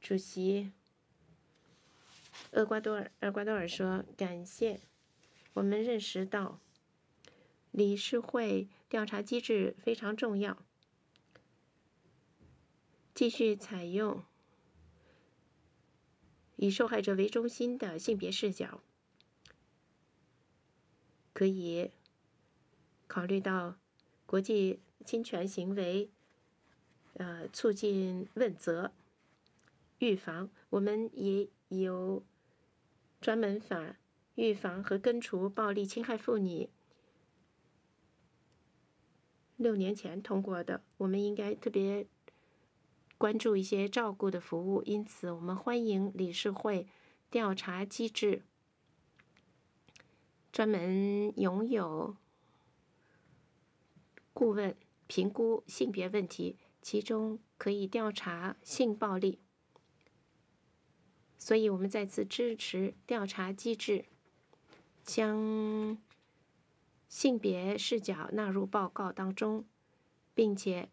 主席厄瓜多尔说：“感谢，我们认识到理事会调查机制非常重要，继续采用以受害者为中心的性别视角，可以考虑到国际侵权行为，促进问责、预防。我们也有专门法预防和根除暴力侵害妇女，6年前通过的。我们应该特别关注一些照顾的服务，因此我们欢迎理事会调查机制专门拥有顾问评估性别问题，其中可以调查性暴力。所以我们再次支持调查机制，将性别视角纳入报告当中，并且